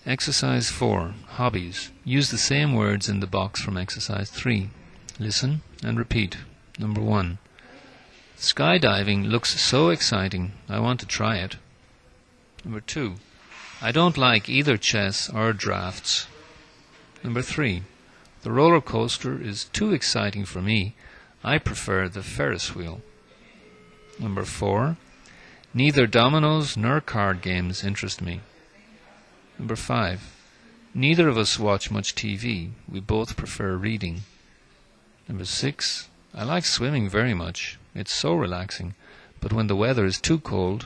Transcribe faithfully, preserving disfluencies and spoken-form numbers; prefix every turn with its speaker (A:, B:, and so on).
A: Exercise four. Hobbies. Use the same words in the box from exercise three. Listen and repeat. Number one. Skydiving looks so exciting. I want to try it. Number two. I don't like either chess or drafts. Number three. The roller coaster is too exciting for me. I prefer the Ferris wheel. Number four. Neither dominoes nor card games interest me. Number five. Neither of us watch much T V. We both prefer reading. Number six. I like swimming very much. It's so relaxing. But when the weather is too cold,